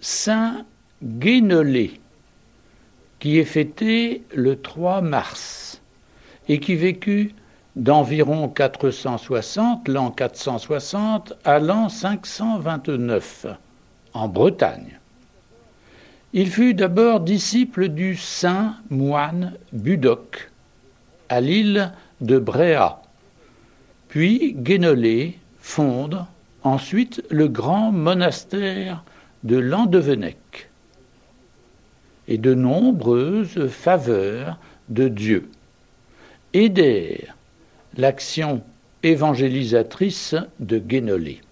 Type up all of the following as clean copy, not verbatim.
Saint Guénolé, qui est fêté le 3 mars et qui vécut d'environ 460, l'an 460, à l'an 529, en Bretagne. Il fut d'abord disciple du saint moine Budoc, à l'île de Bréhat. Puis Guénolé fonde ensuite le grand monastère de Landevenec et de nombreuses faveurs de Dieu aidèrent l'action évangélisatrice de Guénolé.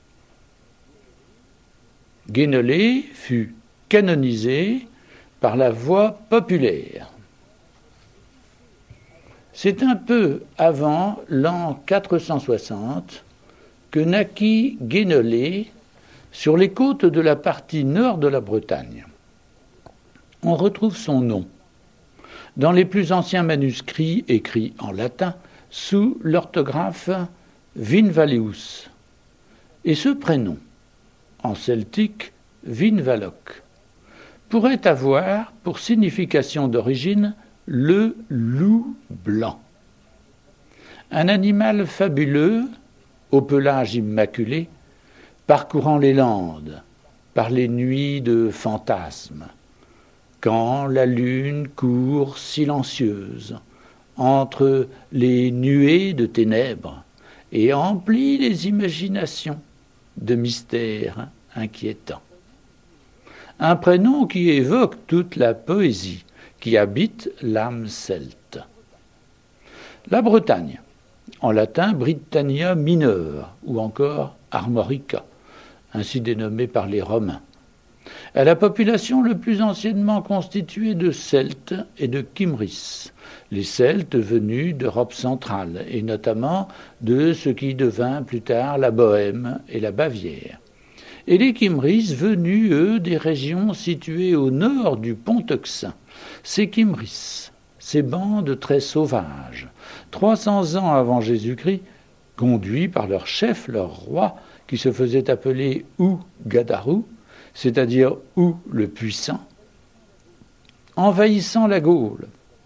Guénolé fut canonisé par la voie populaire. C'est un peu avant l'an 460 que naquit Guénolé sur les côtes de la partie nord de la Bretagne. On retrouve son nom dans les plus anciens manuscrits écrits en latin sous l'orthographe Vinvaleus, et ce prénom, en celtique Vinvaloc, pourrait avoir pour signification d'origine le loup blanc. Un animal fabuleux, au pelage immaculé, parcourant les landes par les nuits de fantasmes, quand la lune court silencieuse entre les nuées de ténèbres et emplit les imaginations de mystères inquiétants. Un prénom qui évoque toute la poésie qui habite l'âme celte. La Bretagne, en latin Britannia Minor, ou encore Armorica, ainsi dénommée par les Romains, est la population le plus anciennement constituée de Celtes et de Kimris, les Celtes venus d'Europe centrale, et notamment de ce qui devint plus tard la Bohême et la Bavière, et les Kimris venus, eux, des régions situées au nord du Pont-Euxin. Ces Kimris, ces bandes très sauvages, 300 ans avant Jésus-Christ, conduits par leur chef, leur roi, qui se faisait appeler Ou-Gadarou, c'est-à-dire Ou le puissant, envahissant la Gaule,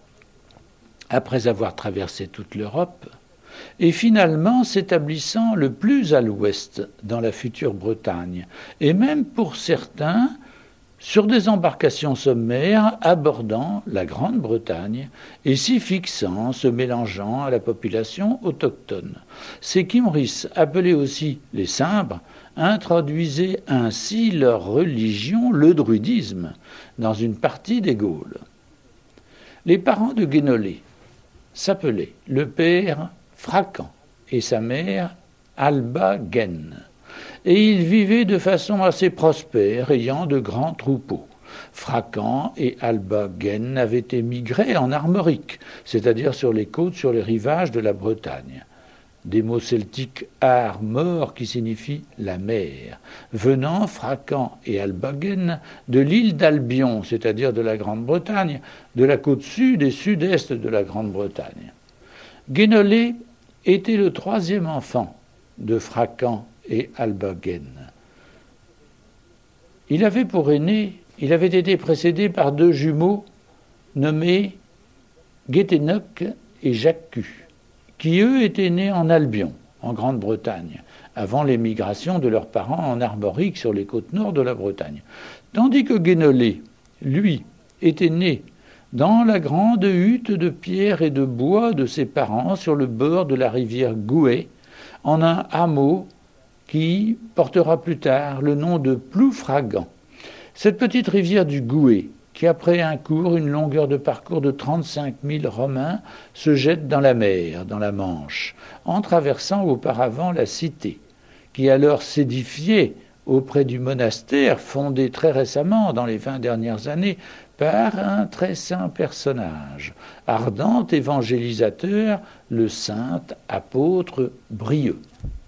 après avoir traversé toute l'Europe, et finalement s'établissant le plus à l'ouest dans la future Bretagne, et même pour certains sur des embarcations sommaires abordant la Grande-Bretagne et s'y fixant, se mélangeant à la population autochtone. Ces Kimris, appelés aussi les Cimbres, introduisaient ainsi leur religion, le druidisme, dans une partie des Gaules. Les parents de Guénolé s'appelaient le père Fracan et sa mère Alba Guen, et ils vivaient de façon assez prospère, ayant de grands troupeaux. Fracan et Alba Guen avaient émigré en Armorique, c'est-à-dire sur les côtes, sur les rivages de la Bretagne. Des mots celtiques ar-mor qui signifie la mer, venant, Fracan et Alba Guen, de l'île d'Albion, c'est-à-dire de la Grande-Bretagne, de la côte sud et sud-est de la Grande-Bretagne. Guénolé était le troisième enfant de Fracan et Alba Guen. Il avait été précédé par deux jumeaux nommés Guéthénoc et Jacques, qui eux étaient nés en Albion, en Grande-Bretagne, avant l'émigration de leurs parents en Armorique sur les côtes nord de la Bretagne. Tandis que Guénolé, lui, était né dans la grande hutte de pierre et de bois de ses parents sur le bord de la rivière Gouet, en un hameau qui portera plus tard le nom de Ploufragan. Cette petite rivière du Gouet, qui après une longueur de parcours de 35 000 romains, se jette dans la mer, dans la Manche, en traversant auparavant la cité, qui alors s'édifiait auprès du monastère fondé très récemment, dans les 20 dernières années, par un très saint personnage, ardent évangélisateur, le saint apôtre Brieux.